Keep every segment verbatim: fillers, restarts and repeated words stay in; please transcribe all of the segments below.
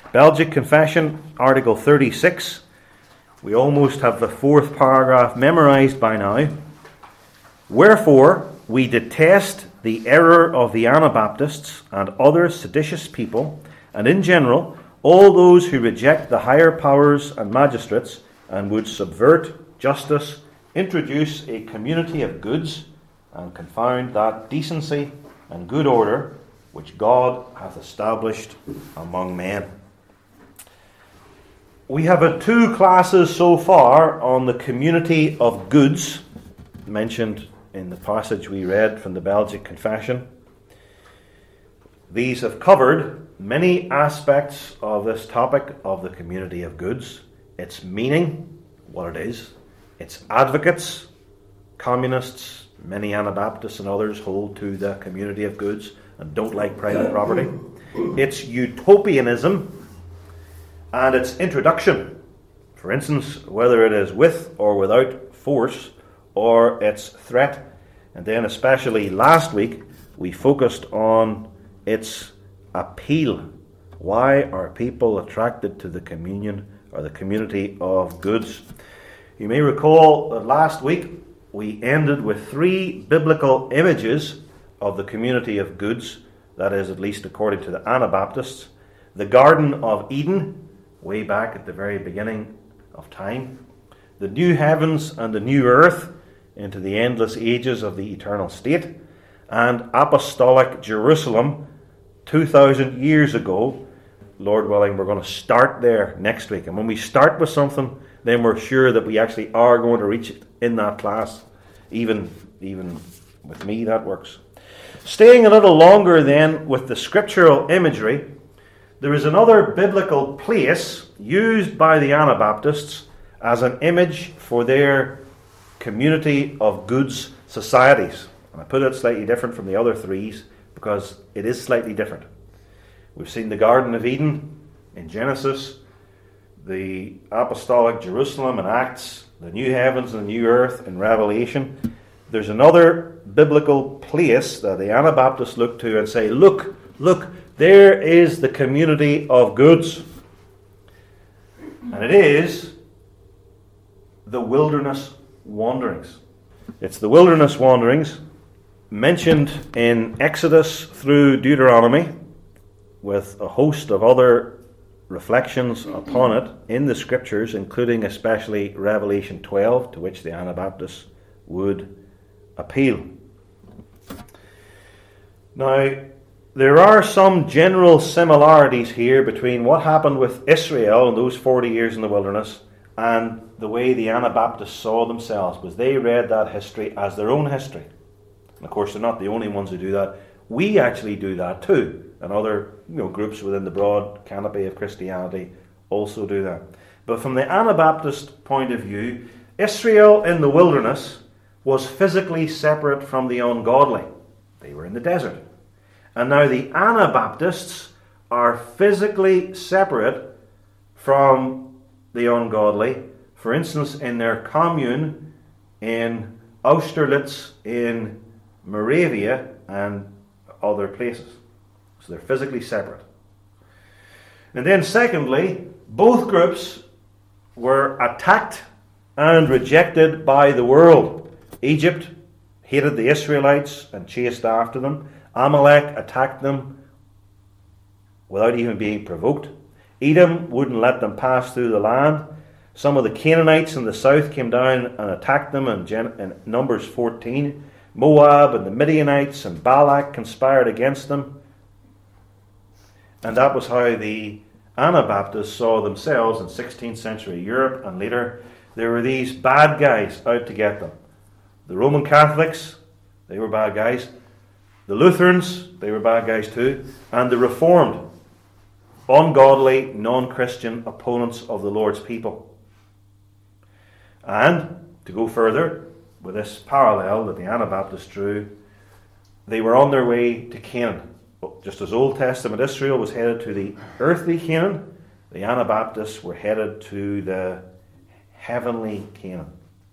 Belgic Confession, Article thirty-six. We almost have the fourth paragraph memorized by now. Wherefore, we detest the error of the Anabaptists and other seditious people, and in general, all those who reject the higher powers and magistrates and would subvert justice, introduce a community of goods, and confound that decency and good order which God hath established among men. We have had two classes so far on the community of goods mentioned in the passage we read from the Belgic Confession. These have covered many aspects of this topic of the community of goods. Its meaning, what it is, its advocates, communists, many Anabaptists and others hold to the community of goods and don't like private property, its utopianism, and its introduction. For instance, whether it is with or without force, or its threat. And then especially last week, we focused on its appeal. Why are people attracted to the communion or the community of goods? You may recall that last week we ended with three biblical images of the community of goods, that is, at least according to the Anabaptists. The Garden of Eden, way back at the very beginning of time. The new heavens and the new earth, into the endless ages of the eternal state. And apostolic Jerusalem, two thousand years ago. Lord willing, we're going to start there next week. And when we start with something, then we're sure that we actually are going to reach it in that class. Even, even with me, that works. Staying a little longer then with the scriptural imagery, there is another biblical place used by the Anabaptists as an image for their community of goods societies. And I put it slightly different from the other threes because it is slightly different. We've seen the Garden of Eden in Genesis, the apostolic Jerusalem in Acts, the new heavens and the new earth in Revelation. There's another biblical place that the Anabaptists look to and say, look, look, there is the community of goods. And it is the wilderness wanderings. It's the wilderness wanderings mentioned in Exodus through Deuteronomy, with a host of other reflections upon it in the scriptures, including especially Revelation twelve, to which the Anabaptists would appeal. Now, there are some general similarities here between what happened with Israel in those forty years in the wilderness and the way the Anabaptists saw themselves, because they read that history as their own history. And of course, they're not the only ones who do that. We actually do that too, and other you know, groups within the broad canopy of Christianity also do that. But from the Anabaptist point of view, Israel in the wilderness was physically separate from the ungodly. They were in the desert. And now the Anabaptists are physically separate from the ungodly. For instance, in their commune in Austerlitz in Moravia and other places. So they're physically separate. And then secondly, both groups were attacked and rejected by the world. Egypt hated the Israelites and chased after them. Amalek attacked them without even being provoked. Edom wouldn't let them pass through the land. Some of the Canaanites in the south came down and attacked them in, Gen- in Numbers fourteen. Moab and the Midianites and Balak conspired against them. And that was how the Anabaptists saw themselves in sixteenth century Europe, and later there were these bad guys out to get them. The Roman Catholics, they were bad guys. The Lutherans, they were bad guys too. And the Reformed, ungodly, non-Christian opponents of the Lord's people. And, to go further, with this parallel that the Anabaptists drew, they were on their way to Canaan. Just as Old Testament Israel was headed to the earthly Canaan, the Anabaptists were headed to the heavenly Canaan.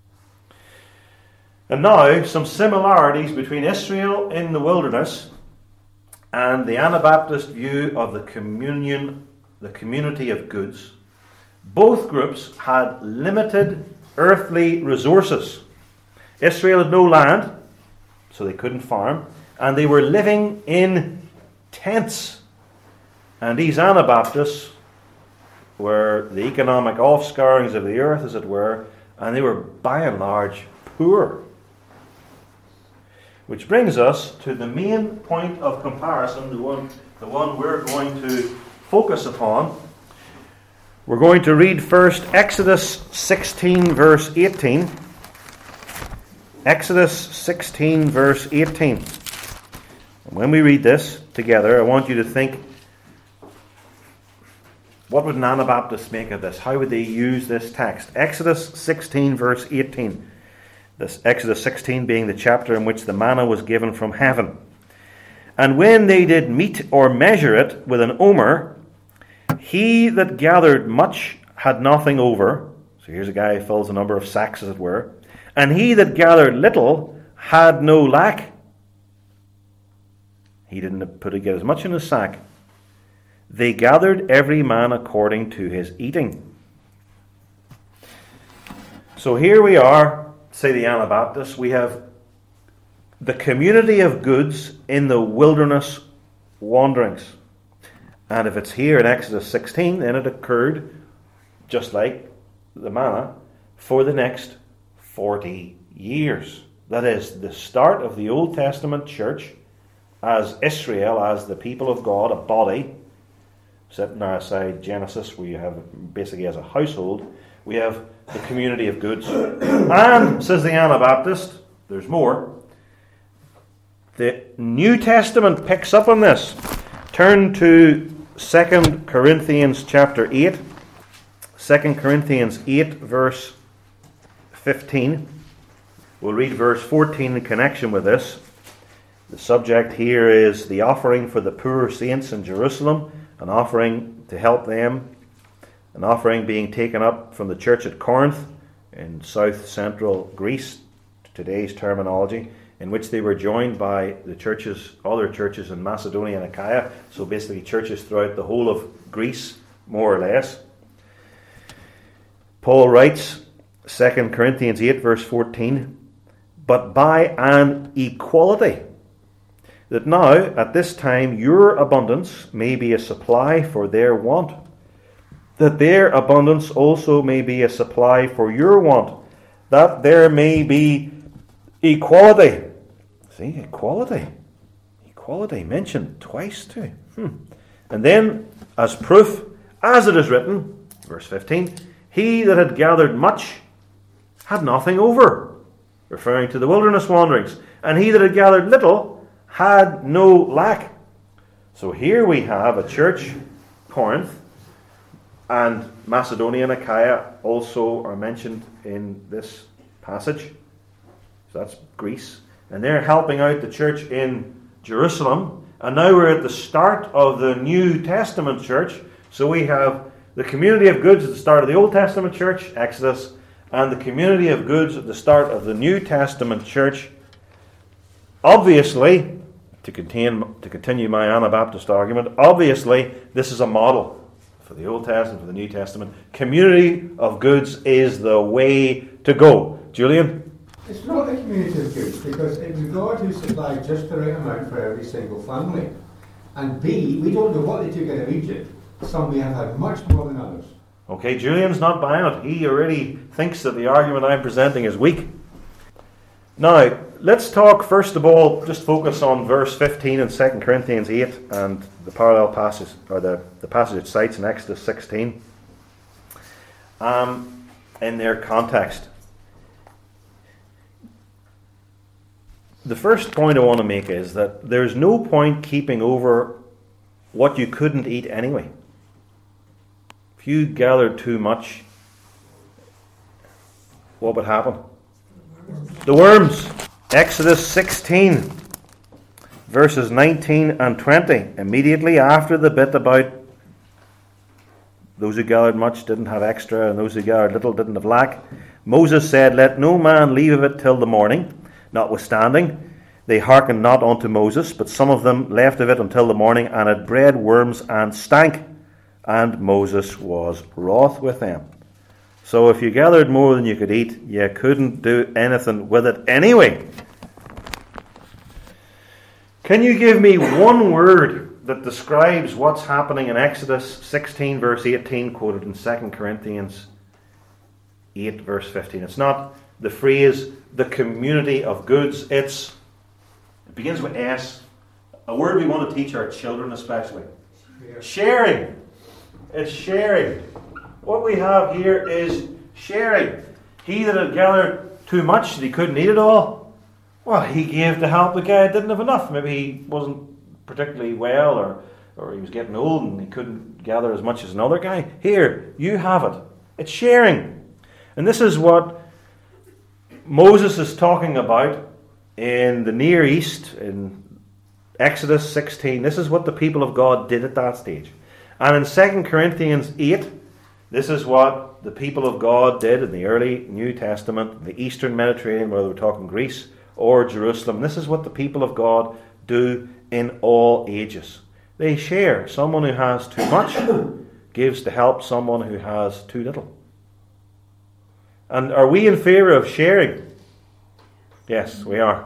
And now, some similarities between Israel in the wilderness and the Anabaptist view of the communion the community of goods, both groups had limited earthly resources. Israel had no land, so they couldn't farm, and they were living in tents. And these Anabaptists were the economic offscourings of the earth, as it were, and they were by and large poor. Which brings us to the main point of comparison, the one, the one we're going to focus upon. We're going to read first Exodus sixteen, verse eighteen. Exodus sixteen, verse eighteen. And when we read this together, I want you to think, what would an Anabaptist make of this? How would they use this text? Exodus sixteen, verse eighteen. This Exodus sixteen being the chapter in which the manna was given from heaven. And when they did mete or measure it with an omer, he that gathered much had nothing over. So here's a guy who fills a number of sacks, as it were. And he that gathered little had no lack. He didn't put get as much in his sack. They gathered every man according to his eating. So here we are, say the Anabaptists, we have the community of goods in the wilderness wanderings. And if it's here in Exodus sixteen, then it occurred, just like the manna, for the next forty years. That is the start of the Old Testament church as Israel, as the people of God, a body. Setting aside Genesis, we have basically as a household, we have the community of goods. And, says the Anabaptist, there's more. The New Testament picks up on this. Turn to Second Corinthians chapter eight. Second Corinthians eight, verse fifteen. We'll read verse fourteen in connection with this. The subject here is the offering for the poor saints in Jerusalem, an offering to help them, an offering being taken up from the church at Corinth in south-central Greece, today's terminology, in which they were joined by the churches, other churches in Macedonia and Achaia, so basically churches throughout the whole of Greece, more or less. Paul writes, Second Corinthians eight, verse fourteen, but by an equality, that now, at this time, your abundance may be a supply for their want, that their abundance also may be a supply for your want, that there may be equality. See, equality. Equality mentioned twice too. Hmm. And then, as proof, as it is written, verse fifteen, he that had gathered much had nothing over, referring to the wilderness wanderings, and he that had gathered little had no lack. So here we have a church, Corinth, and Macedonia and Achaia also are mentioned in this passage. So that's Greece. And they're helping out the church in Jerusalem. And now we're at the start of the New Testament church. So we have the community of goods at the start of the Old Testament church, Exodus, and the community of goods at the start of the New Testament church. Obviously, to, contain, to continue my Anabaptist argument, obviously this is a model for the Old Testament, for the New Testament. Community of goods is the way to go. Julian? It's not the community of goods, because it was God who supplied just the right amount for every single family. And B, we don't know what they took out of Egypt. Some may have had much more than others. Okay, Julian's not buying it. He already thinks that the argument I'm presenting is weak. Now, let's talk first of all, just focus on verse fifteen in Second Corinthians eight and the parallel passage, or the, the passage it cites in Exodus sixteen, um, in their context. The first point I want to make is that there's no point keeping over what you couldn't eat anyway. If you gathered too much, what would happen? The worms. Exodus sixteen, verses nineteen and twenty. Immediately after the bit about those who gathered much didn't have extra, and those who gathered little didn't have lack, Moses said, let no man leave of it till the morning. Notwithstanding, they hearkened not unto Moses, but some of them left of it until the morning, and it bred worms and stank. and Moses was wroth with them. So if you gathered more than you could eat, you couldn't do anything with it anyway. Can you give me one word that describes what's happening in Exodus sixteen verse eighteen, quoted in Second Corinthians eight verse fifteen? It's not the phrase, the community of goods. It's, it begins with S. A word we want to teach our children especially. Sharing. Sharing. It's sharing. What we have here is sharing. He that had gathered too much that he couldn't eat it all, well, he gave to help the guy that didn't have enough. Maybe he wasn't particularly well, or, or he was getting old and he couldn't gather as much as another guy. Here, you have it. It's sharing. And this is what Moses is talking about in the Near East, in Exodus sixteen. This is what the people of God did at that stage. And in Second Corinthians eight, this is what the people of God did in the early New Testament, the Eastern Mediterranean, whether we're talking Greece or Jerusalem. This is what the people of God do in all ages. They share. Someone who has too much gives to help someone who has too little. And are we in favour of sharing? Yes, we are.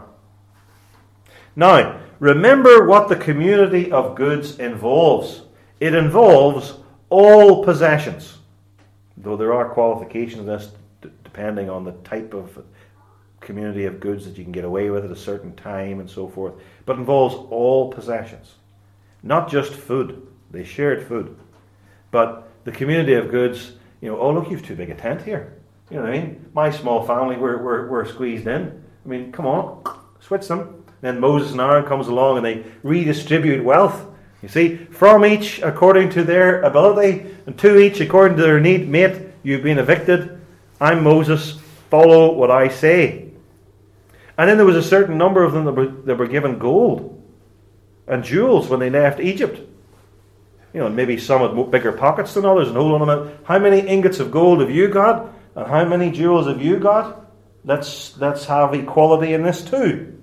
Now, remember what the community of goods involves. It involves all possessions. Though there are qualifications in this d- depending on the type of community of goods that you can get away with at a certain time and so forth. But involves all possessions. Not just food. They shared food. But the community of goods, you know, oh look, you've too big a tent here. You know what I mean? My small family, we're, we're, we're squeezed in. I mean, come on, switch them. Then Moses and Aaron comes along and they redistribute wealth. You see, from each according to their ability, and to each according to their need. Mate, you've been evicted. I'm Moses. Follow what I say. And then there was a certain number of them that were, that were given gold and jewels when they left Egypt. You know, maybe some had bigger pockets than others. And hold on a minute. How many ingots of gold have you got? And how many jewels have you got? Let's, let's have equality in this too.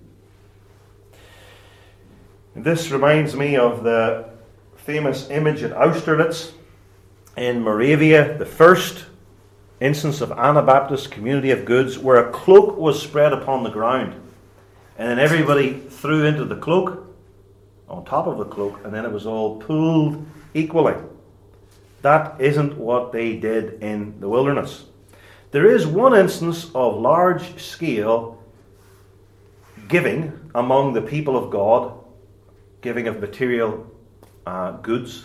This reminds me of the famous image at Austerlitz in Moravia, the first instance of Anabaptist community of goods, where a cloak was spread upon the ground. And then everybody threw into the cloak, on top of the cloak, and then it was all pooled equally. That isn't what they did in the wilderness. There is one instance of large-scale giving among the people of God, giving of material uh, goods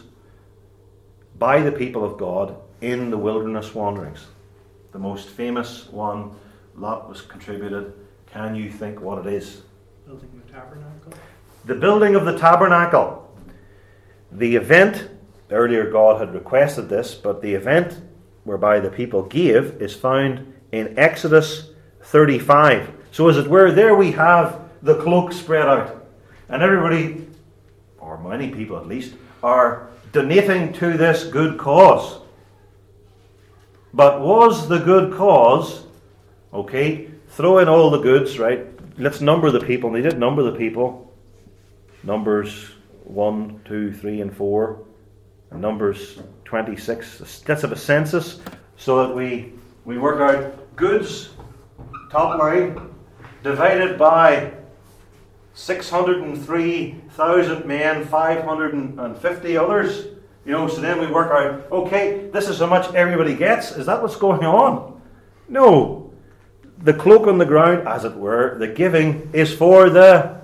by the people of God in the wilderness wanderings. The most famous one, lot was contributed. Can you think what it is? Building the tabernacle. The building of the tabernacle. The event, earlier God had requested this, but the event whereby the people gave is found in Exodus thirty-five. So as it were, there we have the cloak spread out. And everybody, or many people at least, are donating to this good cause. But was the good cause, okay, throw in all the goods, right? Let's number the people. And they did number the people. Numbers one, two, three, and four. And Numbers twenty-six. Let's have a census so that we, we work out goods, top line, divided by six hundred three thousand men, five hundred fifty others. You know, so then we work out, okay, this is how much everybody gets. Is that what's going on? No. The cloak on the ground, as it were, the giving is for the...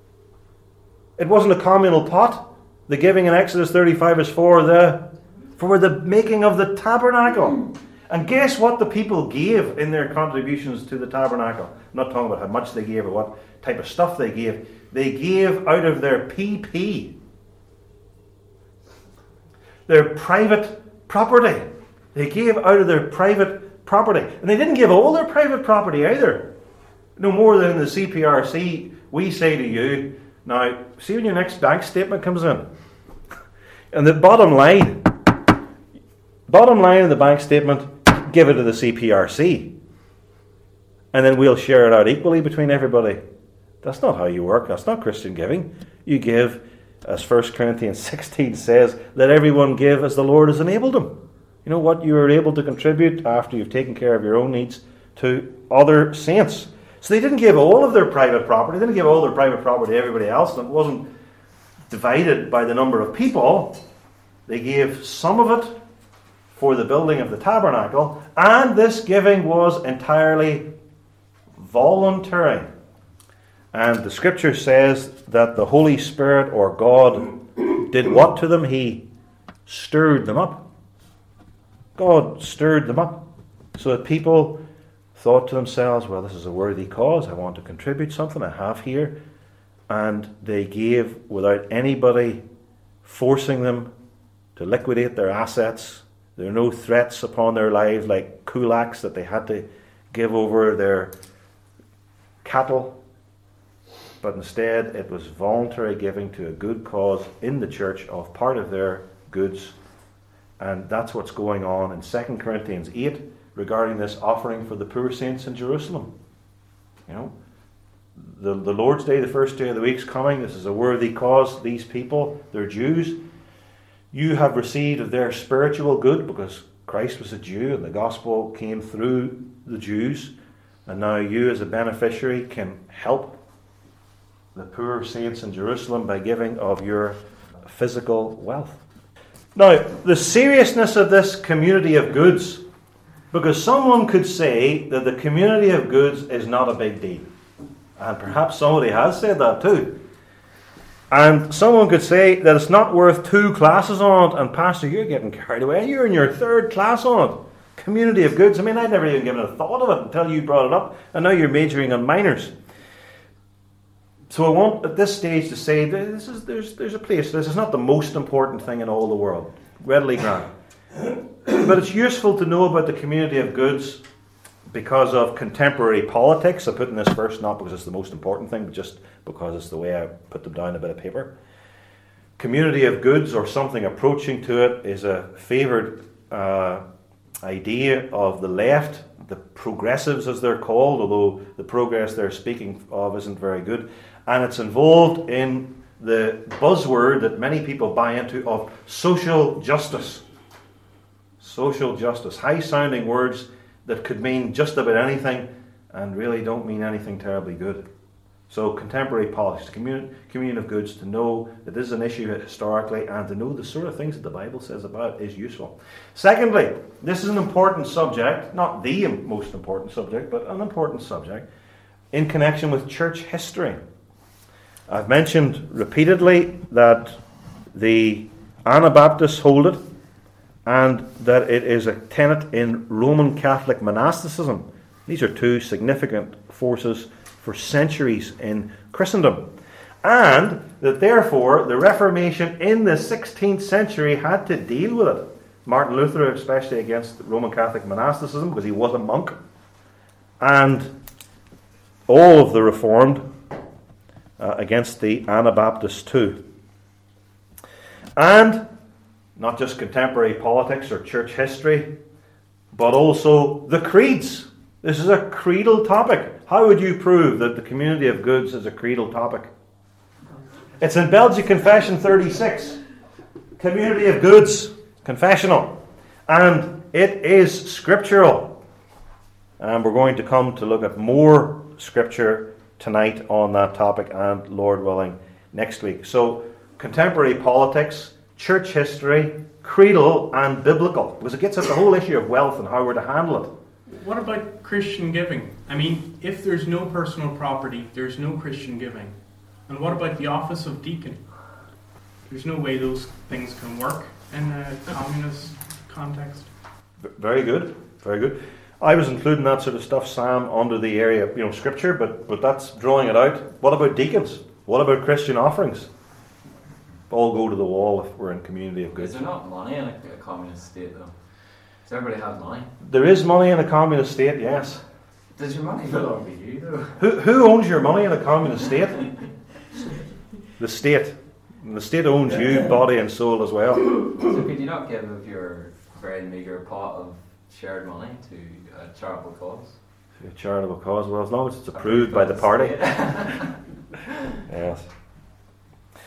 It wasn't a communal pot. The giving in Exodus thirty-five is for the for the making of the tabernacle. And guess what the people gave in their contributions to the tabernacle? I'm not talking about how much they gave or what type of stuff they gave. They gave out of their P P. Their private property. They gave out of their private property. And they didn't give all their private property either. No more than the C P R C, we say to you, now, see when your next bank statement comes in. And the bottom line, bottom line of the bank statement, give it to the C P R C. And then we'll share it out equally between everybody. That's not how you work. That's not Christian giving. You give as First Corinthians sixteen says, let everyone give as the Lord has enabled them. You know what you are able to contribute after you've taken care of your own needs to other saints. So they didn't give all of their private property. They didn't give all their private property to everybody else. And it wasn't divided by the number of people. They gave some of it for the building of the tabernacle. And this giving was entirely voluntary. And the scripture says that the Holy Spirit or God did what to them? He stirred them up. God stirred them up so that people thought to themselves, well, this is a worthy cause. I want to contribute something I have here. And they gave without anybody forcing them to liquidate their assets. There are no threats upon their lives like kulaks that they had to give over their cattle. But instead, it was voluntary giving to a good cause in the church of part of their goods. And that's what's going on in Second Corinthians eight regarding this offering for the poor saints in Jerusalem. You know, the, the Lord's Day, the first day of the week, is coming. This is a worthy cause. These people, they're Jews. You have received of their spiritual good because Christ was a Jew and the gospel came through the Jews. And now you as a beneficiary can help the poor saints in Jerusalem by giving of your physical wealth. Now, the seriousness of this community of goods, because someone could say that the community of goods is not a big deal. And perhaps somebody has said that too. And someone could say that it's not worth two classes on it, and Pastor, you're getting carried away. You're in your third class on it. Community of goods. I mean, I'd never even given a thought of it until you brought it up, and now you're majoring on minors. So I want at this stage to say that this is there's there's a place. This is not the most important thing in all the world. Readily granted. But it's useful to know about the community of goods because of contemporary politics. I'm putting this first not because it's the most important thing, but just because it's the way I put them down on a bit of paper. Community of goods or something approaching to it is a favoured uh, idea of the left, the progressives as they're called, although the progress they're speaking of isn't very good. And it's involved in the buzzword that many people buy into of social justice. Social justice. High-sounding words that could mean just about anything and really don't mean anything terribly good. So contemporary politics, communion, communion of goods, to know that this is an issue historically and to know the sort of things that the Bible says about it is useful. Secondly, this is an important subject, not the most important subject, but an important subject in connection with church history. I've mentioned repeatedly that the Anabaptists hold it and that it is a tenet in Roman Catholic monasticism. These are two significant forces for centuries in Christendom. And that therefore the Reformation in the sixteenth century had to deal with it. Martin Luther especially against Roman Catholic monasticism because he was a monk. And all of the Reformed uh, against the Anabaptists too. And not just contemporary politics or church history, but also the creeds. This is a creedal topic. How would you prove that the community of goods is a creedal topic? It's in Belgic Confession thirty-six. Community of goods, confessional. And it is scriptural. And we're going to come to look at more scripture tonight on that topic and, Lord willing, next week. So, contemporary politics, church history, creedal and biblical. Because it gets at the whole issue of wealth and how we're to handle it. What about Christian giving? I mean, if there's no personal property, there's no Christian giving. And what about the office of deacon? There's no way those things can work in a communist context. Very good, very good. I was including that sort of stuff, Sam, under the area of, you know, scripture, but, but that's drawing it out. What about deacons? What about Christian offerings? All go to the wall if we're in community of goods. Is there not money in a, a communist state, though? Does everybody have money? There is money in a communist state, yes. Does your money belong to you, though? Who, who owns your money in a communist state? The state. And the state owns you, body and soul as well. So could you not give of your very meagre pot of shared money to a charitable cause? To a charitable cause? Well, as long as it's approved by the party. Yes.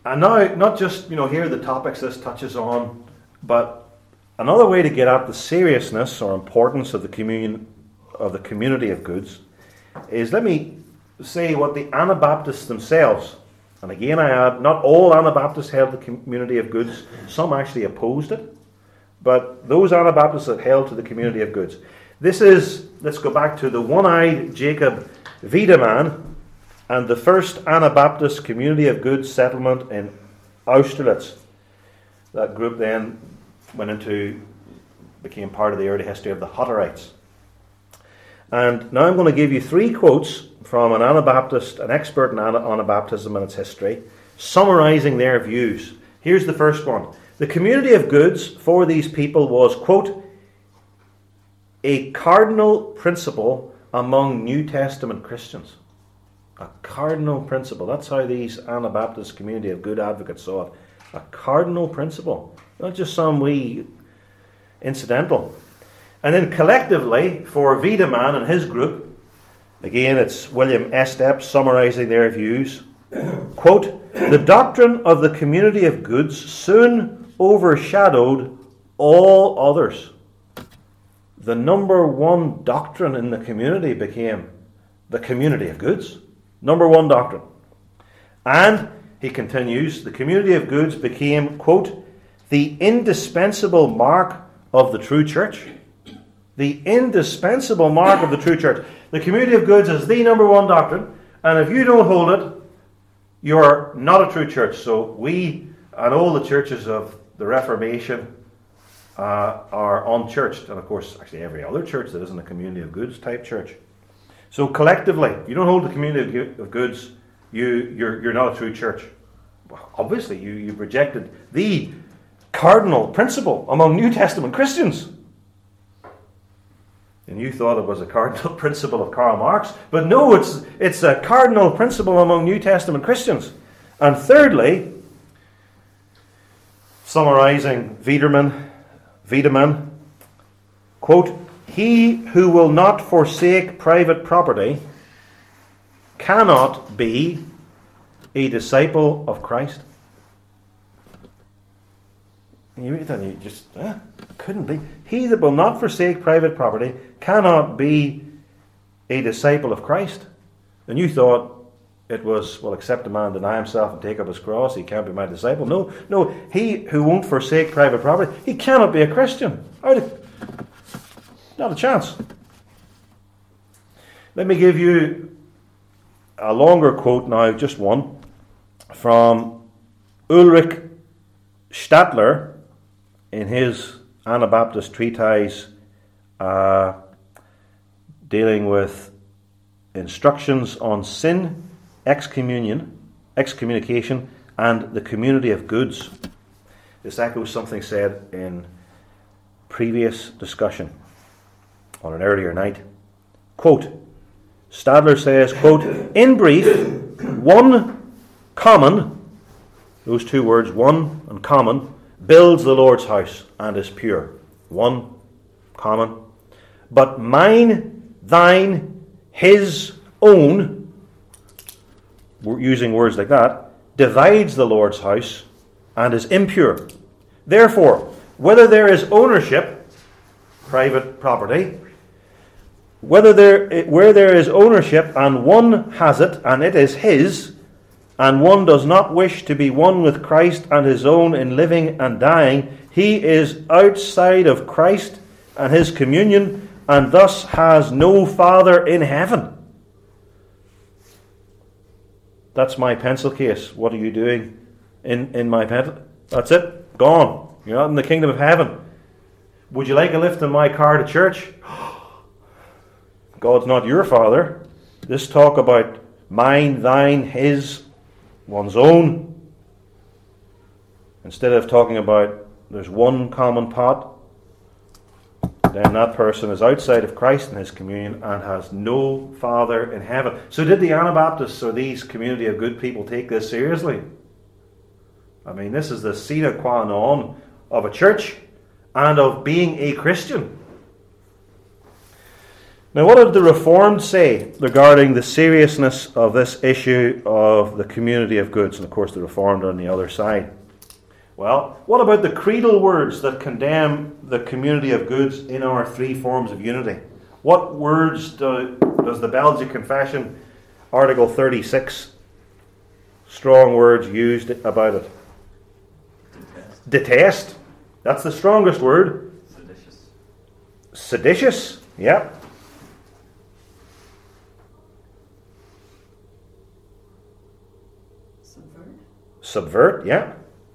And now, not just, you know, here are the topics this touches on, but another way to get at the seriousness or importance of the communion of the community of goods is, let me say what the Anabaptists themselves, and again I add, not all Anabaptists held the community of goods, some actually opposed it, but those Anabaptists that held to the community of goods. This is, let's go back to the one-eyed Jacob Wiedemann and the first Anabaptist community of goods settlement in Austerlitz. That group then went into, became part of the early history of the Hutterites. And now I'm going to give you three quotes from an Anabaptist, an expert in Anabaptism and its history, summarizing their views. Here's the first one. The community of goods for these people was, quote, a cardinal principle among New Testament Christians. A cardinal principle. That's how these Anabaptist community of good advocates saw it. A cardinal principle. Not just some wee incidental. And then collectively, for Wiedemann and his group, again it's William Estep summarizing their views, quote, the doctrine of the community of goods soon overshadowed all others. The number one doctrine in the community became the community of goods. Number one doctrine. And, he continues, the community of goods became, quote, the indispensable mark of the true church. The indispensable mark of the true church. The community of goods is the number one doctrine, and if you don't hold it, you're not a true church. So we and all the churches of the Reformation uh, are unchurched, and of course, actually every other church that isn't a community of goods type church. So collectively, if you don't hold the community of goods, you, you're, you're not a true church. Well, obviously, you, you've rejected the cardinal principle among New Testament Christians. And you thought it was a cardinal principle of Karl Marx. But no, it's, it's a cardinal principle among New Testament Christians. And thirdly, summarizing Wiedemann, Wiedemann, quote, he who will not forsake private property cannot be a disciple of Christ. And you read that and you just, eh, couldn't be. He that will not forsake private property cannot be a disciple of Christ. And you thought it was, well, except a man deny himself and take up his cross, he can't be my disciple. No, no, he who won't forsake private property, he cannot be a Christian. Out of, not a chance. Let me give you a longer quote now, just one, from Ulrich Stadler in his Anabaptist treatise uh, dealing with instructions on sin, excommunion, excommunication, and the community of goods. This echoes something said in previous discussion on an earlier night. Quote, Stadler says, quote, in brief, one common, those two words, one and common, builds the Lord's house and is pure. One, common. But mine, thine, his, own, we're using words like that, divides the Lord's house and is impure. Therefore, whether there is ownership, private property, whether there, where there is ownership and one has it and it is his, and one does not wish to be one with Christ and his own in living and dying, he is outside of Christ and his communion, and thus has no Father in heaven. That's my pencil case. What are you doing in, in my pencil? That's it. Gone. You're not in the kingdom of heaven. Would you like a lift in my car to church? God's not your Father. This talk about mine, thine, his, one's own, instead of talking about there's one common pot, then that person is outside of Christ and his communion and has no Father in heaven. So did the Anabaptists or these community of good people take this seriously? I mean, this is the sine qua non of a church and of being a Christian. Now, what did the Reformed say regarding the seriousness of this issue of the community of goods? And of course, the Reformed are on the other side. Well, what about the creedal words that condemn the community of goods in our three forms of unity? What words do, does the Belgic Confession, Article thirty-six, strong words used about it? Detest. Detest. That's the strongest word. Seditious. Seditious. Yeah. Subvert. Subvert. Yeah.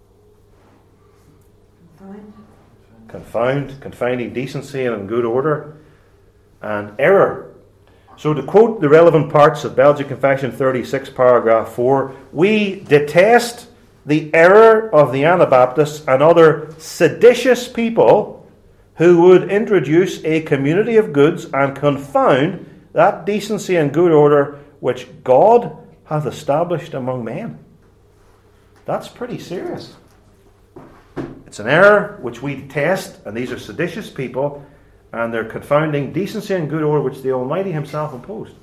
Confound. Confound. Confounding decency and good order. And error. So to quote the relevant parts of Belgic Confession thirty-six, paragraph four, we detest the error of the Anabaptists and other seditious people who would introduce a community of goods and confound that decency and good order which God hath established among men. That's pretty serious. It's an error which we detest, and these are seditious people, and they're confounding decency and good order which the Almighty himself imposed.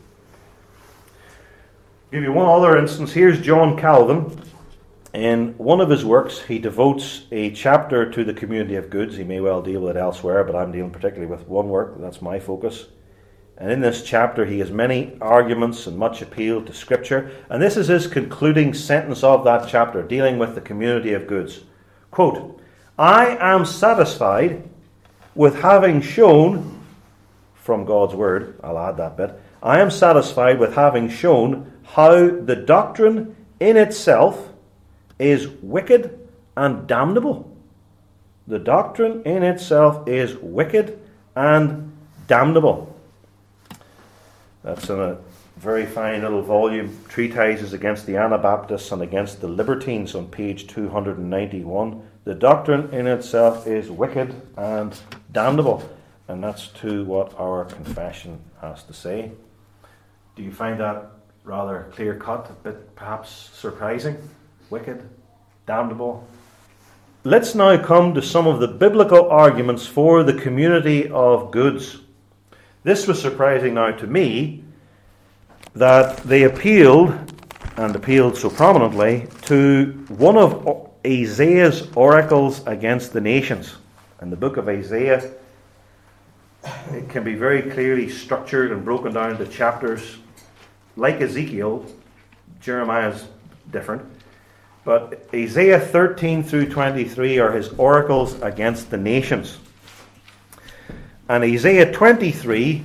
I'll give you one other instance. Here's John Calvin. In one of his works, he devotes a chapter to the community of goods. He may well deal with it elsewhere, but I'm dealing particularly with one work. That's my focus. And in this chapter, he has many arguments and much appeal to Scripture. And this is his concluding sentence of that chapter, dealing with the community of goods. Quote, I am satisfied with having shown, from God's word, I'll add that bit, I am satisfied with having shown how the doctrine in itself is wicked and damnable. The doctrine in itself is wicked and damnable. That's in a very fine little volume, Treatises Against the Anabaptists and Against the Libertines, on page two hundred ninety-one. The doctrine in itself is wicked and damnable. And that's to what our confession has to say. Do you find that rather clear-cut, a bit perhaps surprising? Wicked, damnable. Let's now come to some of the biblical arguments for the community of goods. This was surprising now to me, that they appealed, and appealed so prominently, to one of Isaiah's oracles against the nations. In the book of Isaiah, it can be very clearly structured and broken down into chapters. Like Ezekiel, Jeremiah's different. But Isaiah thirteen through twenty-three are his oracles against the nations. And Isaiah twenty-three,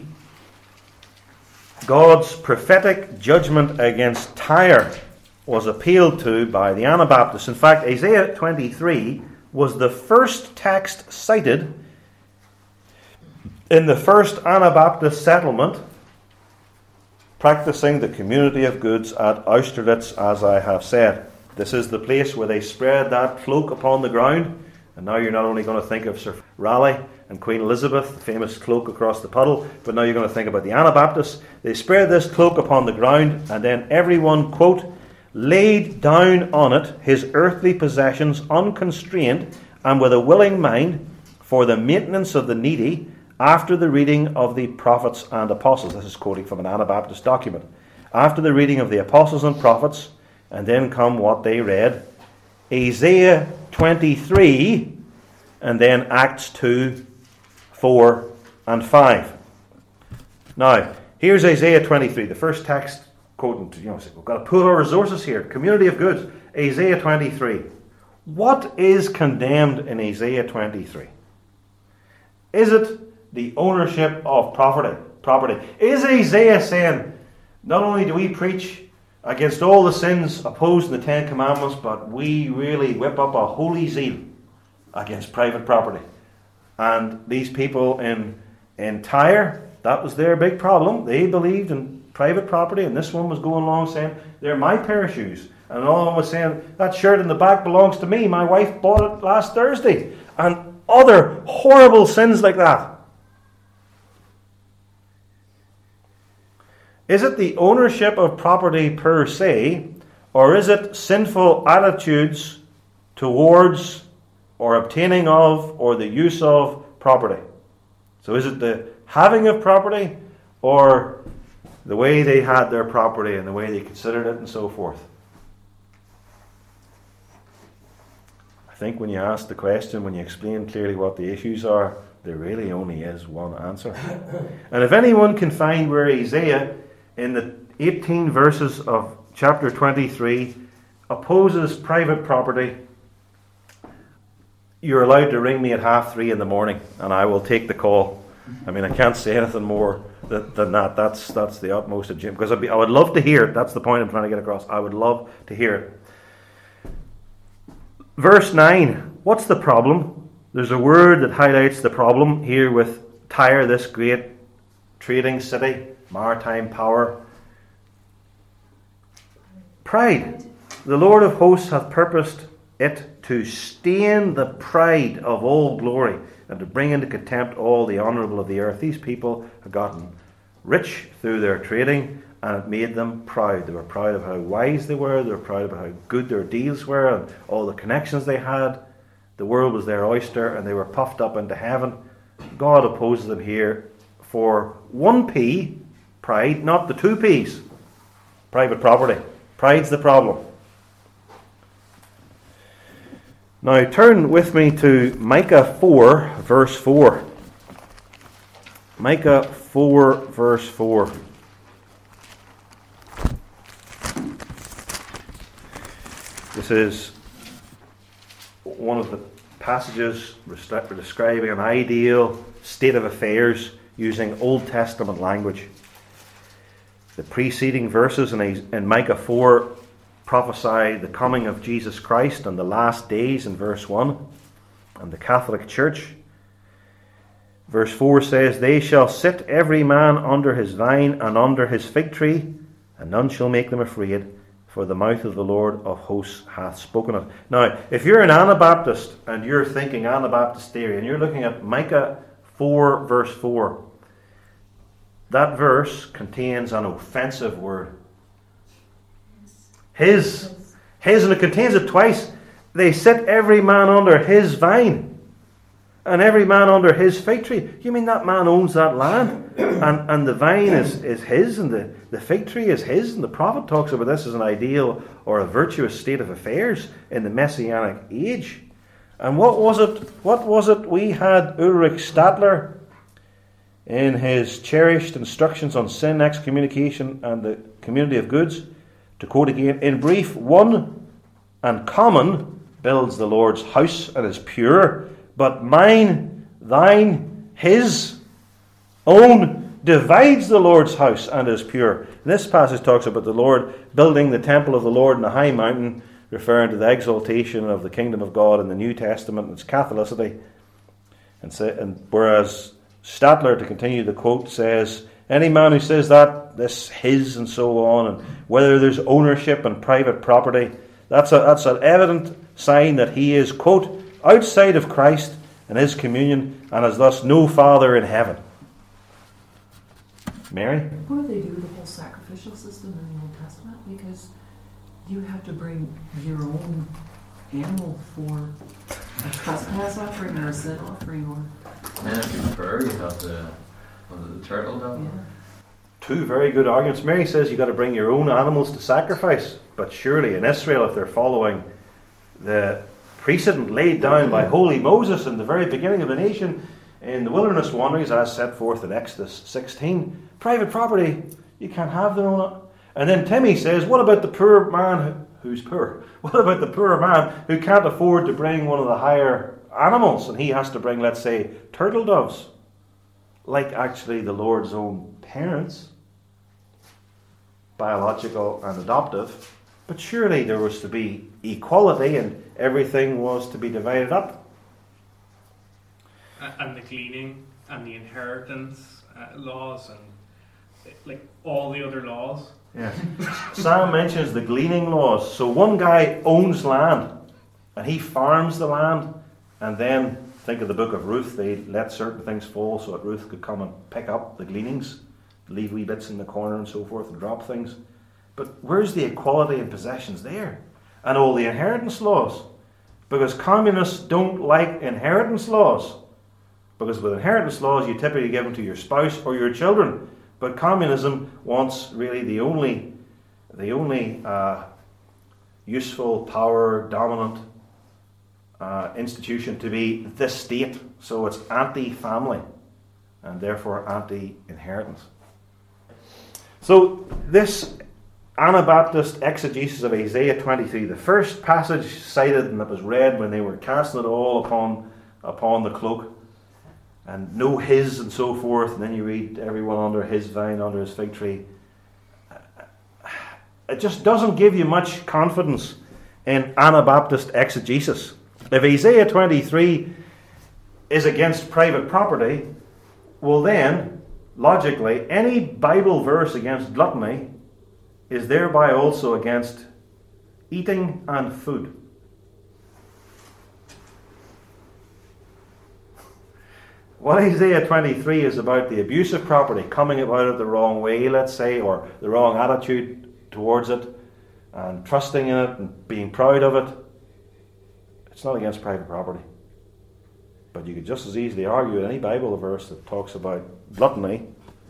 God's prophetic judgment against Tyre, was appealed to by the Anabaptists. In fact, Isaiah twenty-three was the first text cited in the first Anabaptist settlement practicing the community of goods at Austerlitz, as I have said. This is the place where they spread that cloak upon the ground. And now you're not only going to think of Sir Raleigh and Queen Elizabeth, the famous cloak across the puddle, but now you're going to think about the Anabaptists. They spread this cloak upon the ground, and then everyone, quote, laid down on it his earthly possessions unconstrained and with a willing mind for the maintenance of the needy after the reading of the prophets and apostles. This is quoting from an Anabaptist document. After the reading of the apostles and prophets, and then come what they read, Isaiah twenty-three, and then Acts two, four, and five. Now, here's Isaiah twenty-three, the first text quoting, you know, we've got to pool our resources here. Community of goods, Isaiah twenty-three. What is condemned in Isaiah twenty-three? Is it the ownership of property? Property. Is Isaiah saying, not only do we preach against all the sins opposed in the Ten Commandments, but we really whip up a holy zeal against private property? And these people in, in Tyre, that was their big problem. They believed in private property, and this one was going along saying, they're my pair of shoes. And another one was saying, that shirt in the back belongs to me. My wife bought it last Thursday. And other horrible sins like that. Is it the ownership of property per se, or is it sinful attitudes towards or obtaining of or the use of property? So is it the having of property, or the way they had their property and the way they considered it and so forth. I think when you ask the question, when you explain clearly what the issues are, there really only is one answer. And if anyone can find where Isaiah, in the eighteen verses of chapter twenty-three, opposes private property, you're allowed to ring me at half three in the morning and I will take the call. I mean, I can't say anything more than, than that. That's that's the utmost of Jim. Because I'd be, I would love to hear it. That's the point I'm trying to get across. I would love to hear it. Verse nine. What's the problem? There's a word that highlights the problem here with Tyre, this great trading city, maritime power. Pride. The Lord of hosts hath purposed it to stain the pride of all glory, and to bring into contempt all the honourable of the earth. These people have gotten rich through their trading, and it made them proud. They were proud of how wise they were. They were proud of how good their deals were and all the connections they had. The world was their oyster, and they were puffed up into heaven. God opposes them here for one P, pride, not the two P's, private property. Pride's the problem. Now turn with me to Micah four, verse four. Micah four, verse four. This is one of the passages describing an ideal state of affairs using Old Testament language. The preceding verses in Micah four prophesy the coming of Jesus Christ and the last days in verse one, and the Catholic Church. Verse four says, They shall sit every man under his vine and under his fig tree, and none shall make them afraid, for the mouth of the Lord of hosts hath spoken it. Now, if you're an Anabaptist and you're thinking Anabaptist theory, and you're looking at Micah four, verse four, that verse contains an offensive word. His. His, and it contains it twice. They sit every man under his vine and every man under his fig tree. You mean that man owns that land? And and the vine is, is his, and the, the fig tree is his, and the prophet talks about this as an ideal or a virtuous state of affairs in the Messianic age. And what was it? What was it we had Ulrich Stadler in his cherished instructions on sin, excommunication, and the community of goods? To quote again, in brief, one and common builds the Lord's house and is pure, but mine, thine, his own divides the Lord's house and is pure. This passage talks about the Lord building the temple of the Lord in a high mountain, referring to the exaltation of the kingdom of God in the New Testament and its Catholicity. And, say, and whereas Stadler, to continue the quote, says, any man who says that, this his and so on, and whether there's ownership and private property, that's a, that's an evident sign that he is, quote, outside of Christ and his communion, and has thus no father in heaven. Mary? What do they do with the whole sacrificial system in the Old Testament? Because you have to bring your own animal for a trespass offering or a sin offering, or... And if you prefer, you have the... the turtle dove. Yeah. Two very good arguments. Mary says you've got to bring your own animals to sacrifice, but surely in Israel, if they're following the precedent laid down by holy Moses in the very beginning of the nation in the wilderness wanderings, as set forth in Exodus sixteen, private property, you can't have their own. And then Timmy says, what about the poor man who's poor? What about the poor man who can't afford to bring one of the higher animals, and he has to bring, let's say, turtle doves? Like actually the Lord's own parents, biological and adoptive, but surely there was to be equality and everything was to be divided up. And the gleaning and the inheritance uh, laws and like all the other laws. Yes. Sam mentions the gleaning laws. So one guy owns land and he farms the land, and then think of the book of Ruth, they let certain things fall so that Ruth could come and pick up the gleanings, leave wee bits in the corner and so forth and drop things. But where's the equality in possessions there? And all the inheritance laws. Because communists don't like inheritance laws. Because with inheritance laws you typically give them to your spouse or your children. But communism wants really the only, the only uh, useful, power, dominant uh, institution to be the state. So it's anti-family and therefore anti-inheritance. So this Anabaptist exegesis of Isaiah twenty-three, the first passage cited and that was read when they were casting it all upon upon the cloak, and no his and so forth, and then you read everyone under his vine, under his fig tree. It just doesn't give you much confidence in Anabaptist exegesis. If Isaiah twenty-three is against private property, well then, logically, any Bible verse against gluttony is thereby also against eating and food. What Isaiah twenty-three is about the abuse of property, coming about it the wrong way, let's say, or the wrong attitude towards it, and trusting in it and being proud of it. It's not against private property. But you could just as easily argue any Bible verse that talks about gluttony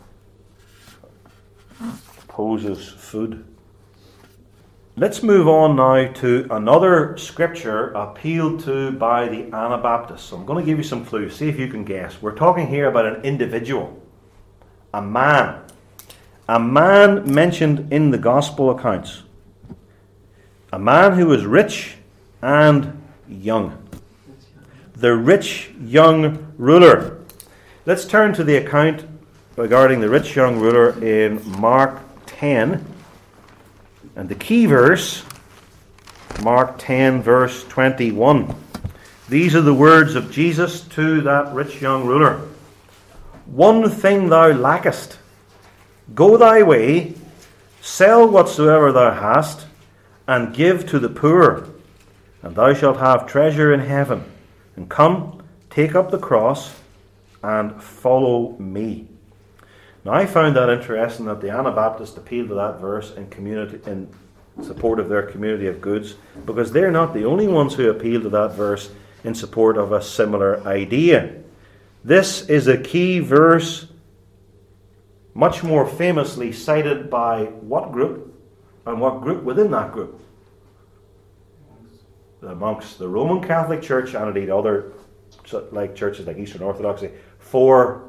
opposes food. Let's move on now to another scripture appealed to by the Anabaptists. So I'm going to give you some clues. See if you can guess. We're talking here about an individual. A man. A man mentioned in the gospel accounts. A man who was rich and young. The rich young ruler. Let's turn to the account regarding the rich young ruler in Mark ten. And the key verse, Mark ten, verse twenty-one. These are the words of Jesus to that rich young ruler. One thing thou lackest. Go thy way, sell whatsoever thou hast, and give to the poor, and thou shalt have treasure in heaven. And come, take up the cross, and follow me. Now, I found that interesting that the Anabaptists appealed to that verse in community in support of their community of goods, because they're not the only ones who appeal to that verse in support of a similar idea. This is a key verse, much more famously cited by what group, and what group within that group? The monks, the Roman Catholic Church, and indeed other like churches like Eastern Orthodoxy, for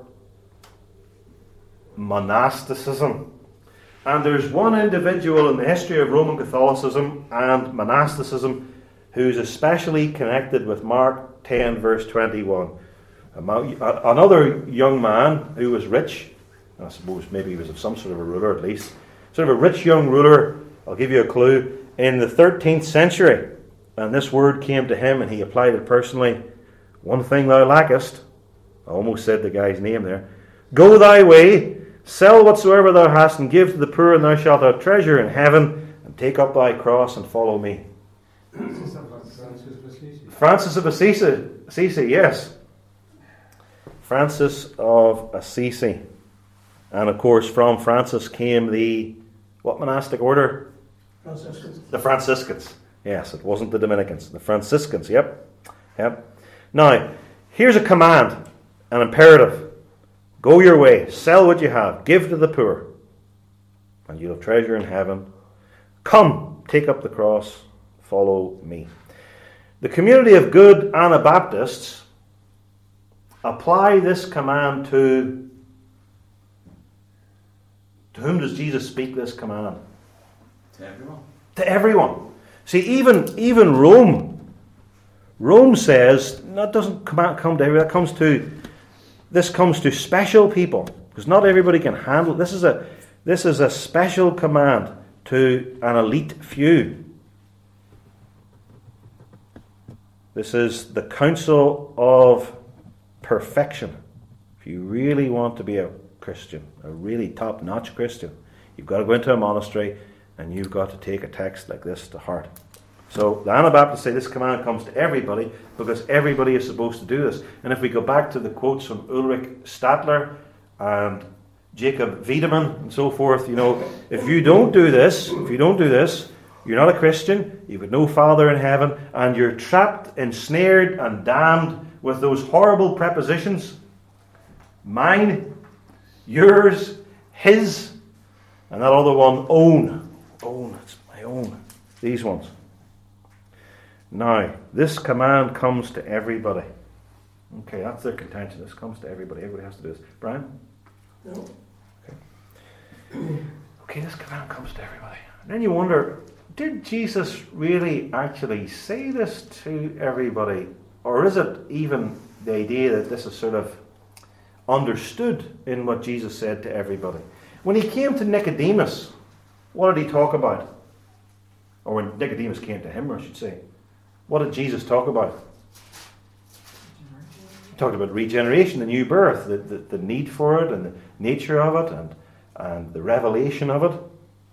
monasticism. And there's one individual in the history of Roman Catholicism and monasticism who's especially connected with Mark ten, verse twenty-one. Another young man who was rich, I suppose maybe he was of some sort of a ruler at least, sort of a rich young ruler, I'll give you a clue, in the thirteenth century. And this word came to him and he applied it personally. One thing thou lackest. I almost said the guy's name there. Go thy way, sell whatsoever thou hast, and give to the poor, and thou shalt have treasure in heaven, and take up thy cross and follow me. Francis of Assisi. Francis of Assisi, Assisi, yes. Francis of Assisi. And of course from Francis came the, what monastic order? Franciscans. The Franciscans. Yes, it wasn't the Dominicans. The Franciscans, yep. Yep. Now, here's a command, an imperative. Go your way, sell what you have, give to the poor, and you'll have treasure in heaven. Come, take up the cross, follow me. The community of good Anabaptists apply this command to... To whom does Jesus speak this command? To everyone. To everyone. See, even even Rome, Rome says that doesn't come out, come to everyone. That comes to this comes to special people, because not everybody can handle. This is a this is a special command to an elite few. This is the counsel of perfection. If you really want to be a Christian, a really top-notch Christian, you've got to go into a monastery. And you've got to take a text like this to heart. So the Anabaptists say this command comes to everybody because everybody is supposed to do this. And if we go back to the quotes from Ulrich Stadler and Jacob Wiedemann and so forth, you know, if you don't do this, if you don't do this, you're not a Christian, you've got no Father in heaven, and you're trapped, ensnared, and damned with those horrible prepositions. Mine, yours, his, and that other one, own. Own, it's my own. These ones. Now, this command comes to everybody. Okay, that's their contention. This comes to everybody. Everybody has to do this. Brian? No. Okay. Okay, this command comes to everybody. And then you wonder, did Jesus really actually say this to everybody? Or is it even the idea that this is sort of understood in what Jesus said to everybody? When he came to Nicodemus, what did he talk about? Or when Nicodemus came to him, I should say. What did Jesus talk about? He talked about regeneration, the new birth, the, the, the need for it, and the nature of it, and, and the revelation of it.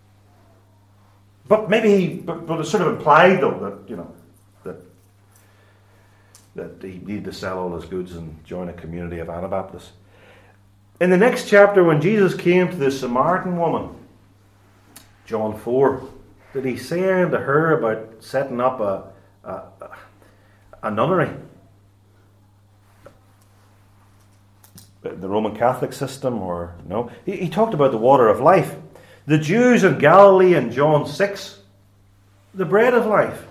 But maybe he, but, but it sort of implied though that, you know, that that he needed to sell all his goods and join a community of Anabaptists. In the next chapter, when Jesus came to the Samaritan woman, John four, did he say to her about setting up a a, a nunnery? The Roman Catholic system, or no? He, he talked about the water of life. The Jews in Galilee in John six, the bread of life.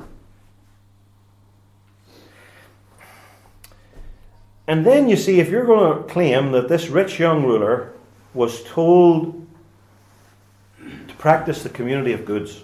And then you see, if you're going to claim that this rich young ruler was told to practice the community of goods,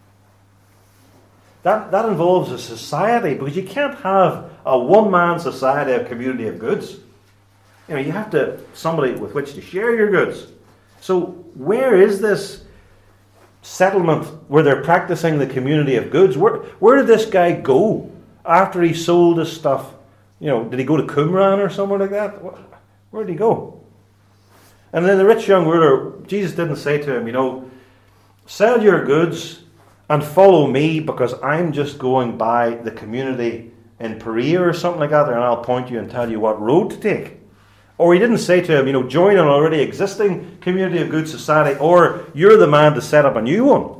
that, that involves a society, because you can't have a one-man society, a community of goods. You know, you have to somebody with which to share your goods. So where is this settlement where they're practicing the community of goods? Where where did this guy go after he sold his stuff? You know, did he go to Qumran or somewhere like that? Where did he go? And then the rich young ruler, Jesus didn't say to him, you know, sell your goods and follow me, because I'm just going by the community in Perea or something like that, and I'll point you and tell you what road to take. Or he didn't say to him, you know, join an already existing community of good society, or you're the man to set up a new one.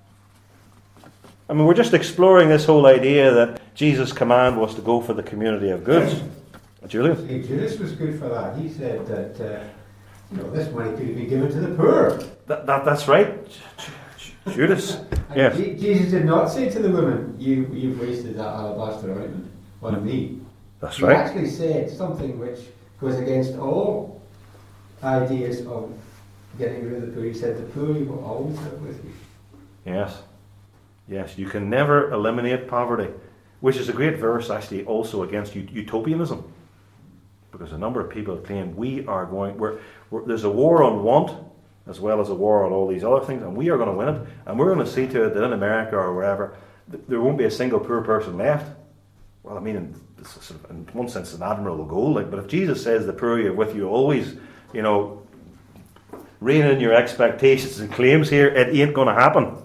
I mean, we're just exploring this whole idea that Jesus' command was to go for the community of goods. Julian? Hey, Judas was good for that. He said that, uh, you know, this money could be given to the poor. That, that That's right. Judas. Yes. G- Jesus did not say to the woman, you, you've wasted that alabaster ointment on me. That's he right. He actually said something which goes against all ideas of getting rid of the poor. He said, the poor you will always have with you. Yes. Yes, you can never eliminate poverty, which is a great verse actually also against utopianism. Because a number of people claim we are going, we're, we're, there's a war on want as well as a war on all these other things, and we are going to win it, and we're going to see to it that in America or wherever, th- there won't be a single poor person left. Well, I mean, in, sort of, in one sense, it's an admirable goal. Like, but if Jesus says the poor you are with you always, you know, rein in your expectations and claims here, it ain't going to happen.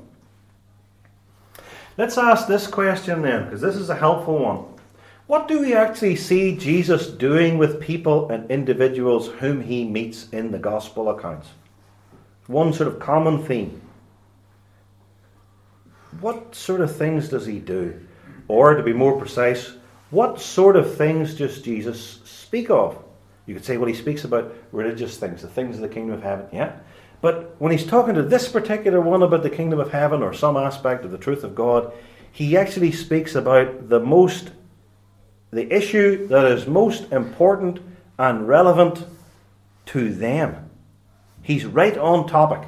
Let's ask this question then, because this is a helpful one. What do we actually see Jesus doing with people and individuals whom he meets in the gospel accounts? One sort of common theme. What sort of things does he do? Or, to be more precise, what sort of things does Jesus speak of? You could say, well, he speaks about religious things, the things of the kingdom of heaven, yeah? But when he's talking to this particular one about the kingdom of heaven or some aspect of the truth of God, he actually speaks about the most, the issue that is most important and relevant to them. He's right on topic.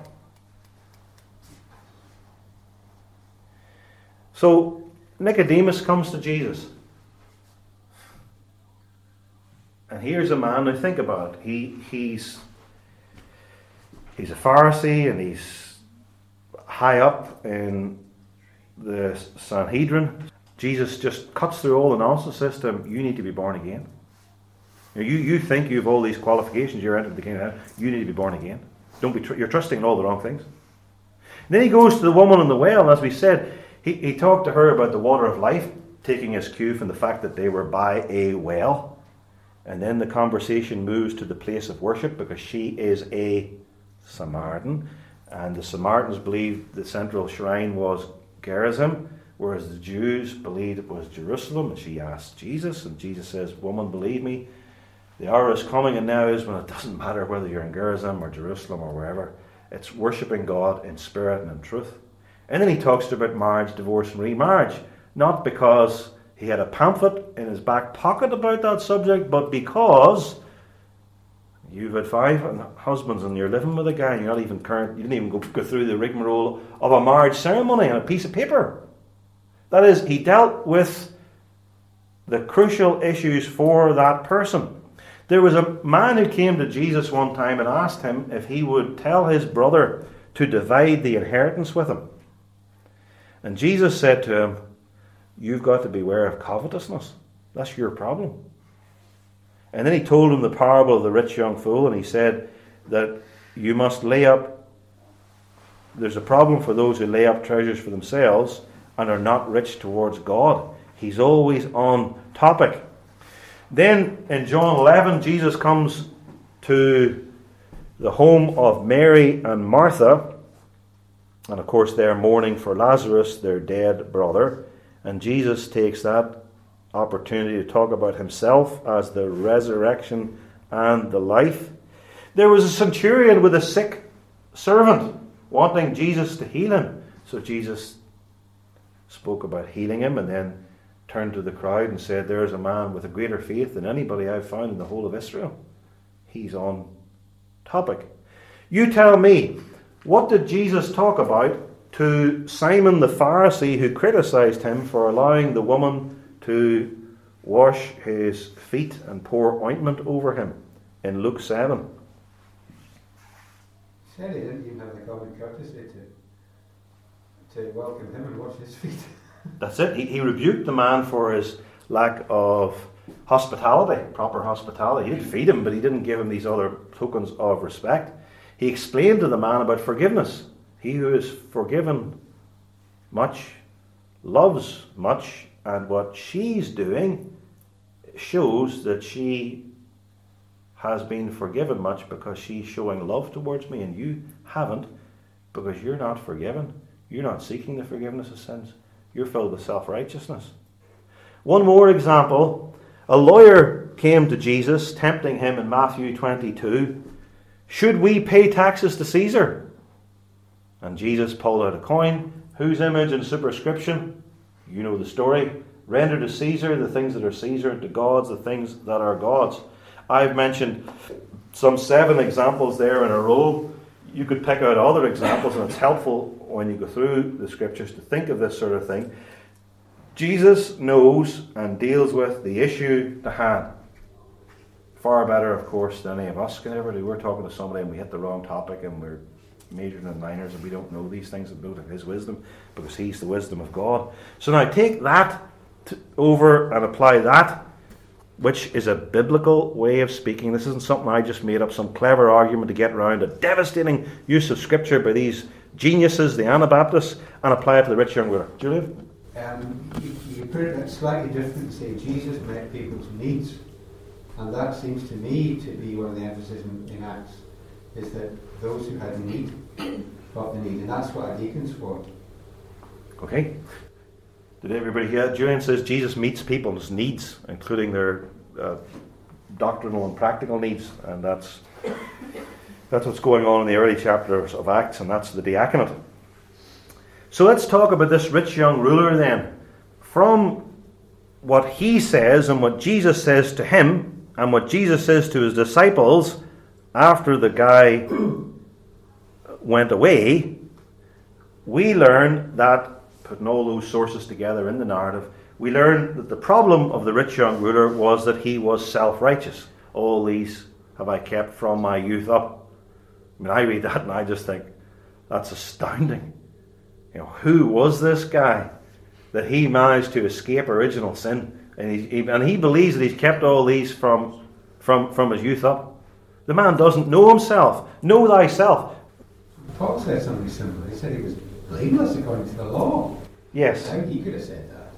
So Nicodemus comes to Jesus. And here's a man, now think about it. He, he's, he's a Pharisee, and he's high up in the Sanhedrin. Jesus just cuts through all the nonsense system. You need to be born again. You, you think you have all these qualifications, you're entered the kingdom of heaven. You need to be born again. Don't be tr- you're trusting in all the wrong things. And then he goes to the woman in the well, and as we said, he, he talked to her about the water of life, taking his cue from the fact that they were by a well. And then the conversation moves to the place of worship, because she is a Samaritan, and the Samaritans believed the central shrine was Gerizim, whereas the Jews believed it was Jerusalem. And she asked Jesus, and Jesus says, "Woman, believe me, The hour is coming, and now is, when it doesn't matter whether you're in Gerizim or Jerusalem or wherever. It's worshipping God in spirit and in truth. And then he talks about marriage, divorce, and remarriage. Not because he had a pamphlet in his back pocket about that subject, but because you've had five husbands and you're living with a guy and you're not even current, you didn't even go, go through the rigmarole of a marriage ceremony on a piece of paper. That is, he dealt with the crucial issues for that person. There was a man who came to Jesus one time and asked him if he would tell his brother to divide the inheritance with him. And Jesus said to him, you've got to beware of covetousness. That's your problem. And then he told him the parable of the rich young fool, and he said that you must lay up, there's a problem for those who lay up treasures for themselves and are not rich towards God. He's always on topic. Then in John eleven, Jesus comes to the home of Mary and Martha. And of course they're mourning for Lazarus, their dead brother. And Jesus takes that opportunity to talk about himself as the resurrection and the life. There was a centurion with a sick servant wanting Jesus to heal him. So Jesus spoke about healing him and then turned to the crowd and said, there's a man with a greater faith than anybody I've found in the whole of Israel. He's on topic. You tell me, what did Jesus talk about to Simon the Pharisee, who criticized him for allowing the woman to wash his feet and pour ointment over him in Luke seven? He said he didn't even have the common courtesy to, to welcome him and wash his feet. That's it. He, he rebuked the man for his lack of hospitality, proper hospitality. He didn't feed him, but he didn't give him these other tokens of respect. He explained to the man about forgiveness. He who is forgiven much loves much, and what she's doing shows that she has been forgiven much because she's showing love towards me, and you haven't, because you're not forgiven. You're not seeking the forgiveness of sins. You're filled with self-righteousness. One more example. A lawyer came to Jesus, tempting him in Matthew twenty-two. Should we pay taxes to Caesar? And Jesus pulled out a coin. Whose image and superscription? You know the story. Render to Caesar the things that are Caesar, and to God's the things that are God's. I've mentioned some seven examples there in a row. You could pick out other examples, and it's helpful when you go through the scriptures to think of this sort of thing. Jesus knows and deals with the issue to hand. Far better, of course, than any of us can ever do. We're talking to somebody and we hit the wrong topic and we're majoring in minors and we don't know these things about his wisdom because he's the wisdom of God. So now take that to, over and apply that, which is a biblical way of speaking. This isn't something I just made up, some clever argument to get around a devastating use of Scripture by these geniuses, the Anabaptists, and apply it to the rich young widow. Julian? Um, you, you put it slightly different, say Jesus met people's needs. And that seems to me to be one of the emphasis in, in Acts, is that those who had need got the need. And that's what a deacon's for. Okay. Did everybody hear that? Julian says Jesus meets people's needs, including their uh, doctrinal and practical needs. And that's that's what's going on in the early chapters of Acts, and that's the diaconate. So let's talk about this rich young ruler then. From what he says and what Jesus says to him, and what Jesus says to his disciples after the guy went away, we learn that, putting all those sources together in the narrative, we learn that the problem of the rich young ruler was that he was self-righteous. All these have I kept from my youth up. I mean, I read that and I just think, that's astounding. You know, who was this guy that he managed to escape original sin? And he, he, and he believes that he's kept all these from, from, from his youth up. The man doesn't know himself. Know thyself. Paul said something similar. He said he was blameless according to the law. Yes. I think he could have said that.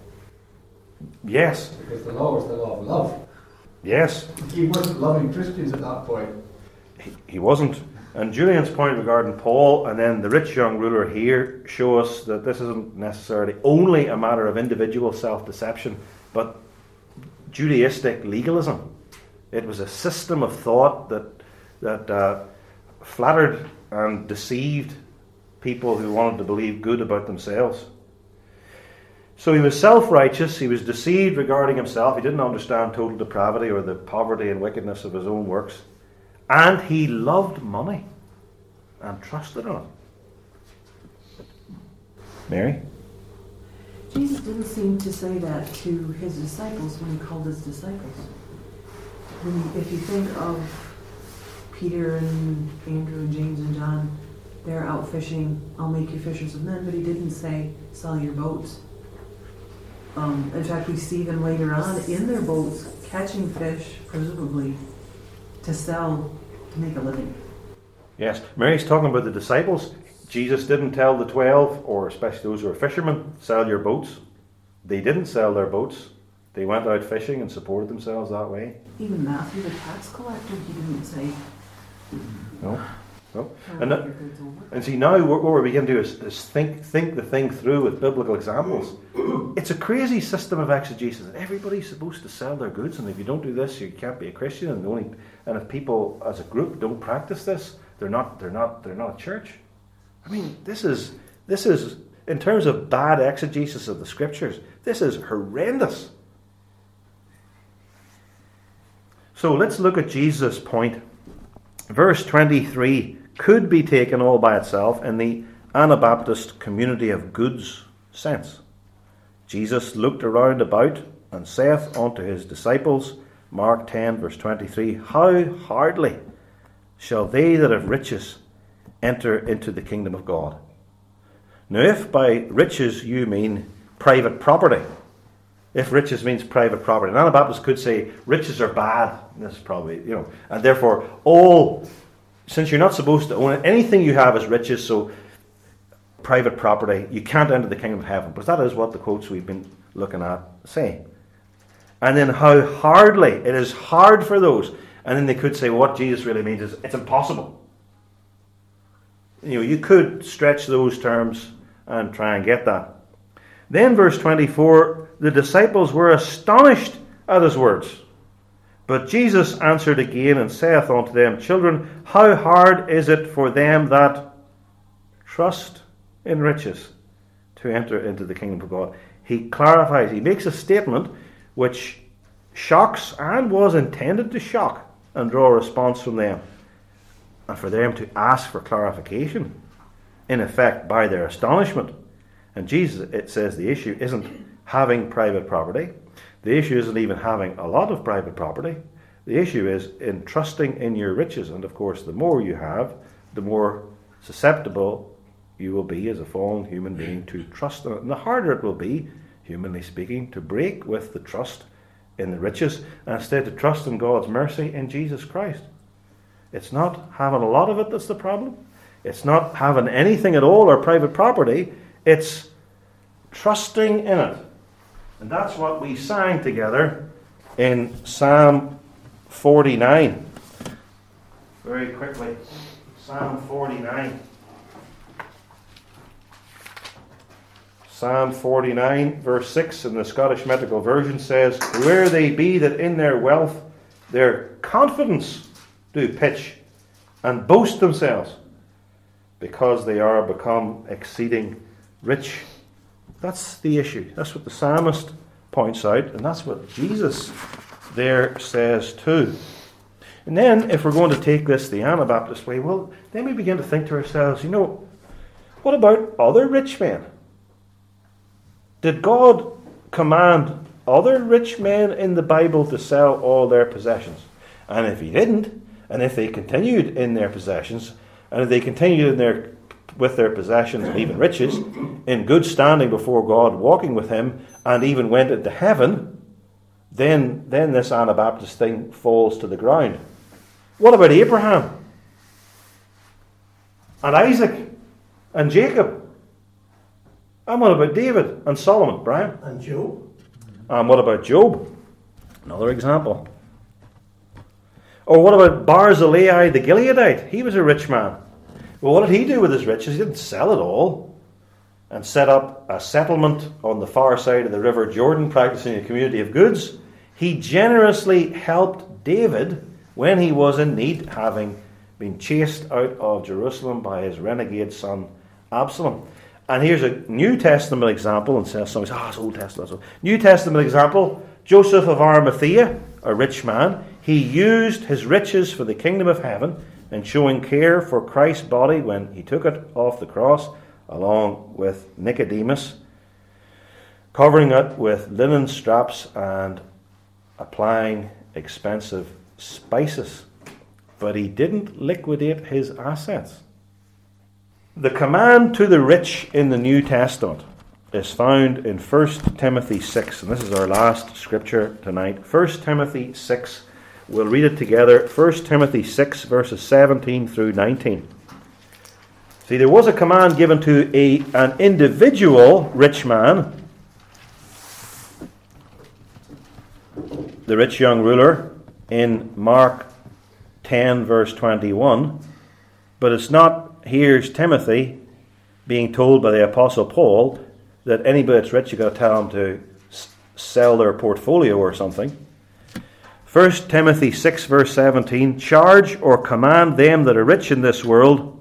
Yes. Because the law was the law of love. Yes. He wasn't loving Christians at that point. He, he wasn't. And Julian's point regarding Paul and then the rich young ruler here show us that this isn't necessarily only a matter of individual self-deception, but Judaistic legalism. It was a system of thought that that uh, flattered and deceived people who wanted to believe good about themselves. So he was self-righteous, he was deceived regarding himself, he didn't understand total depravity or the poverty and wickedness of his own works, and he loved money and trusted in it. Mary? Jesus didn't seem to say that to his disciples when he called his disciples. When you, if you think of Peter and Andrew and James and John, they're out fishing, I'll make you fishers of men, but he didn't say, sell your boats. Um, in fact, we see them later on in their boats catching fish, presumably, to sell, to make a living. Yes, Mary's talking about the disciples. Jesus didn't tell the twelve, or especially those who are fishermen, sell your boats. They didn't sell their boats. They went out fishing and supported themselves that way. Even Matthew, the tax collector, he didn't say, No, no. "Turn And, your that, goods over." and see, now what we're beginning to do is, is think think the thing through with biblical examples. It's a crazy system of exegesis. Everybody's supposed to sell their goods, and if you don't do this, you can't be a Christian. And only, and if people as a group don't practice this, they're not they're not they're not a church. I mean, this is this is in terms of bad exegesis of the scriptures, this is horrendous. So let's look at Jesus' point. Verse twenty-three could be taken all by itself in the Anabaptist community of goods sense. Jesus looked around about and saith unto his disciples, Mark ten, verse twenty-three, how hardly shall they that have riches enter into the kingdom of God. Now, if by riches you mean private property, if riches means private property, an Anabaptist could say riches are bad. This is probably, you know, and therefore all, since you're not supposed to own it, anything you have is riches, so private property, you can't enter the kingdom of heaven. But that is what the quotes we've been looking at say. And then how hardly, it is hard for those. And then they could say, well, what Jesus really means is it's impossible. You know, you could stretch those terms and try and get that. Then verse twenty-four, the disciples were astonished at his words. But Jesus answered again and saith unto them, Children, how hard is it for them that trust in riches to enter into the kingdom of God? He clarifies, he makes a statement which shocks and was intended to shock and draw a response from them, and for them to ask for clarification, in effect, by their astonishment. And Jesus, it says, the issue isn't having private property. The issue isn't even having a lot of private property. The issue is in trusting in your riches. And of course, the more you have, the more susceptible you will be as a fallen human being to trust in it. And the harder it will be, humanly speaking, to break with the trust in the riches and instead to trust in God's mercy in Jesus Christ. It's not having a lot of it that's the problem. It's not having anything at all or private property. It's trusting in it. And that's what we sang together in Psalm forty-nine. Very quickly. Psalm forty-nine. Psalm forty-nine, verse six in the Scottish Medical Version says, Where they be that in their wealth their confidence do pitch and boast themselves, because they are become exceeding rich. That's the issue. That's what the psalmist points out, and that's what Jesus there says too. And then, if we're going to take this the Anabaptist way, well, then we begin to think to ourselves, you know, what about other rich men? Did God command other rich men in the Bible to sell all their possessions? And if he didn't, and if they continued in their possessions, and if they continued in their with their possessions and even riches, in good standing before God, walking with him, and even went into heaven, then, then this Anabaptist thing falls to the ground. What about Abraham? And Isaac? And Jacob? And what about David and Solomon, Brian? And Job? And what about Job? Another example. Or what about Barzillai the Gileadite? He was a rich man. Well, what did he do with his riches? He didn't sell it all and set up a settlement on the far side of the River Jordan, practicing a community of goods. He generously helped David when he was in need, having been chased out of Jerusalem by his renegade son Absalom. And here's a New Testament example, and says somebody says, ah, it's Old Testament. So New Testament example, Joseph of Arimathea, a rich man. He used his riches for the kingdom of heaven and showing care for Christ's body when he took it off the cross, along with Nicodemus, covering it with linen straps and applying expensive spices. But he didn't liquidate his assets. The command to the rich in the New Testament is found in First Timothy six, and this is our last scripture tonight. First Timothy six, we'll read it together. First Timothy six, verses seventeen through nineteen. See, there was a command given to a, an individual rich man, the rich young ruler, in Mark ten, verse twenty-one. But it's not, here's Timothy being told by the Apostle Paul that anybody that's rich, you've got to tell them to s- sell their portfolio or something. First Timothy six, verse seventeen, charge or command them that are rich in this world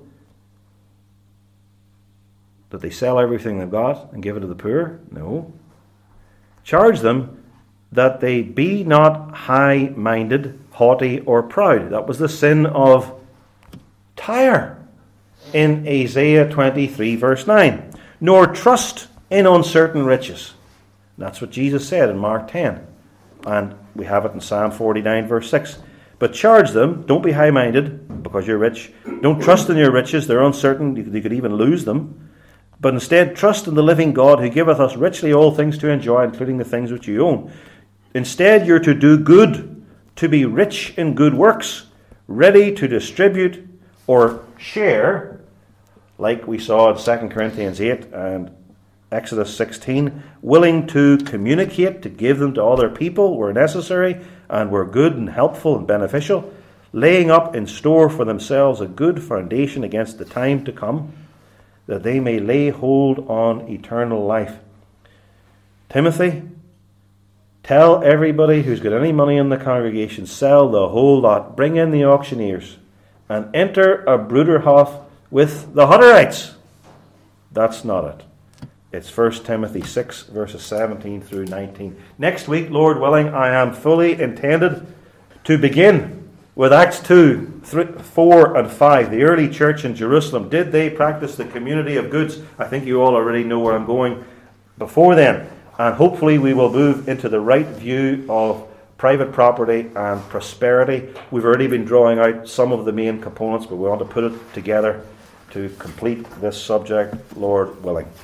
that they sell everything they've got and give it to the poor? No. Charge them that they be not high-minded, haughty, or proud. That was the sin of Tyre in Isaiah twenty-three, verse nine. Nor trust in uncertain riches. That's what Jesus said in Mark ten. And we have it in Psalm forty-nine, verse six. But charge them, don't be high-minded because you're rich. Don't trust in your riches, they're uncertain, you could even lose them. But instead, trust in the living God who giveth us richly all things to enjoy, including the things which you own. Instead, you're to do good, to be rich in good works, ready to distribute or share, like we saw in Second Corinthians eight and Exodus sixteen, willing to communicate, to give them to other people where necessary, and were good and helpful and beneficial, laying up in store for themselves a good foundation against the time to come, that they may lay hold on eternal life. Timothy, tell everybody who's got any money in the congregation, sell the whole lot, bring in the auctioneers, and enter a Bruderhof with the Hutterites. That's not it. It's First Timothy six, verses seventeen through nineteen. Next week, Lord willing, I am fully intended to begin with Acts two, three, four, and five. The early church in Jerusalem, did they practice the community of goods? I think you all already know where I'm going before then. And hopefully we will move into the right view of private property and prosperity. We've already been drawing out some of the main components, but we want to put it together to complete this subject, Lord willing.